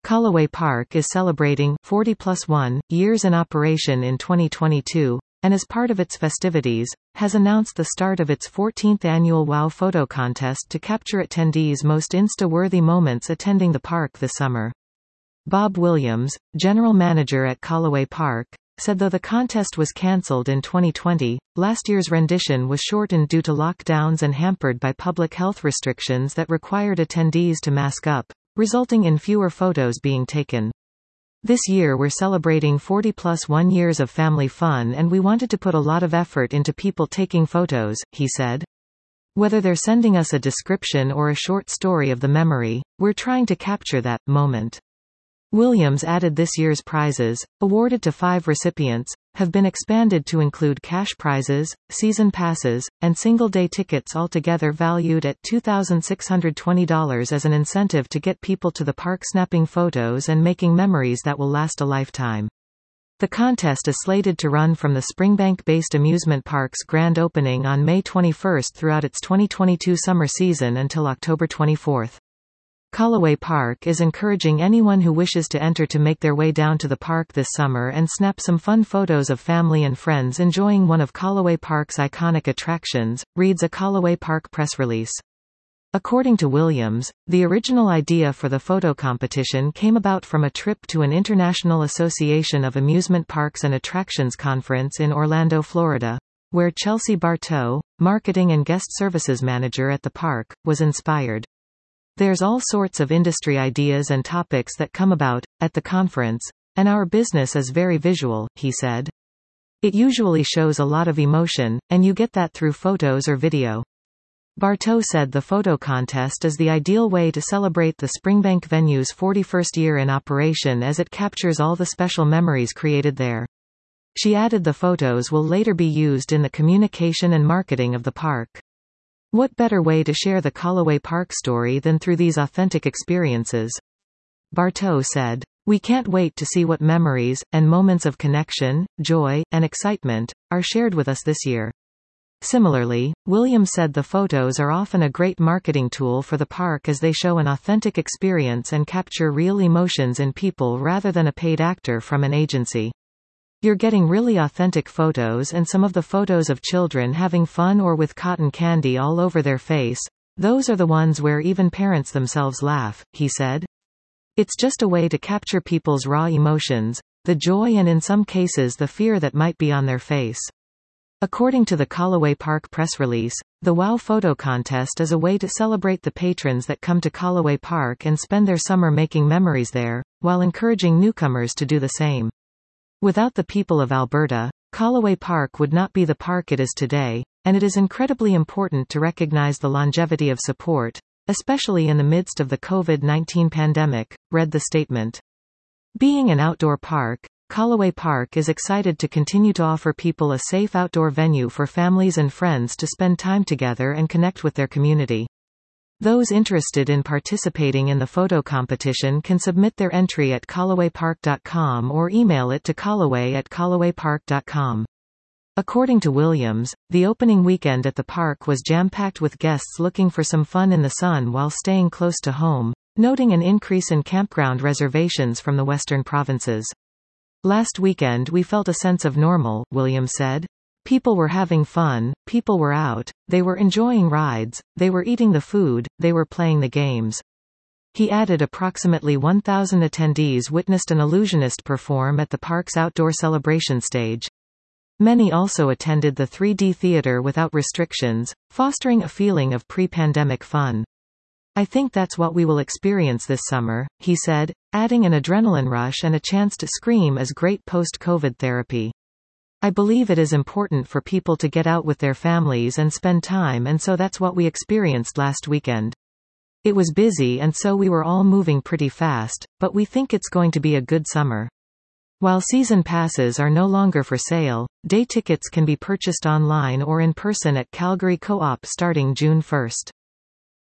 Callaway Park is celebrating 40+1 years in operation in 2022, and as part of its festivities, has announced the start of its 14th annual WOW Photo Contest to capture attendees' most Insta-worthy moments attending the park this summer. Bob Williams, general manager at Callaway Park, said though the contest was cancelled in 2020, last year's rendition was shortened due to lockdowns and hampered by public health restrictions that required attendees to mask up, resulting in fewer photos being taken. This year we're celebrating 40+1 years of family fun, and we wanted to put a lot of effort into people taking photos, he said. Whether they're sending us a description or a short story of the memory, we're trying to capture that moment. Williams added this year's prizes, awarded to 5 recipients, have been expanded to include cash prizes, season passes, and single-day tickets altogether valued at $2,620 as an incentive to get people to the park snapping photos and making memories that will last a lifetime. The contest is slated to run from the Springbank-based amusement park's grand opening on May 21 throughout its 2022 summer season until October 24. Callaway Park is encouraging anyone who wishes to enter to make their way down to the park this summer and snap some fun photos of family and friends enjoying one of Callaway Park's iconic attractions, reads a Callaway Park press release. According to Williams, the original idea for the photo competition came about from a trip to an International Association of Amusement Parks and Attractions conference in Orlando, Florida, where Chelsea Bartow, marketing and guest services manager at the park, was inspired. There's all sorts of industry ideas and topics that come about at the conference, and our business is very visual, he said. It usually shows a lot of emotion, and you get that through photos or video. Bartow said the photo contest is the ideal way to celebrate the Springbank venue's 41st year in operation, as it captures all the special memories created there. She added the photos will later be used in the communication and marketing of the park. What better way to share the Callaway Park story than through these authentic experiences? Bartow said. We can't wait to see what memories, and moments of connection, joy, and excitement, are shared with us this year. Similarly, Williams said the photos are often a great marketing tool for the park as they show an authentic experience and capture real emotions in people rather than a paid actor from an agency. You're getting really authentic photos, and some of the photos of children having fun or with cotton candy all over their face, those are the ones where even parents themselves laugh, he said. It's just a way to capture people's raw emotions, the joy and in some cases the fear that might be on their face. According to the Callaway Park press release, the WOW Photo Contest is a way to celebrate the patrons that come to Callaway Park and spend their summer making memories there, while encouraging newcomers to do the same. Without the people of Alberta, Callaway Park would not be the park it is today, and it is incredibly important to recognize the longevity of support, especially in the midst of the COVID-19 pandemic, read the statement. Being an outdoor park, Callaway Park is excited to continue to offer people a safe outdoor venue for families and friends to spend time together and connect with their community. Those interested in participating in the photo competition can submit their entry at callawaypark.com or email it to callaway@callawaypark.com. According to Williams, the opening weekend at the park was jam-packed with guests looking for some fun in the sun while staying close to home, noting an increase in campground reservations from the western provinces. Last weekend we felt a sense of normal, Williams said. People were having fun, people were out, they were enjoying rides, they were eating the food, they were playing the games. He added approximately 1,000 attendees witnessed an illusionist perform at the park's outdoor celebration stage. Many also attended the 3D theater without restrictions, fostering a feeling of pre-pandemic fun. I think that's what we will experience this summer, he said, adding an adrenaline rush and a chance to scream is great post-COVID therapy. I believe it is important for people to get out with their families and spend time, and so that's what we experienced last weekend. It was busy and so we were all moving pretty fast, but we think it's going to be a good summer. While season passes are no longer for sale, day tickets can be purchased online or in person at Calgary Co-op starting June 1.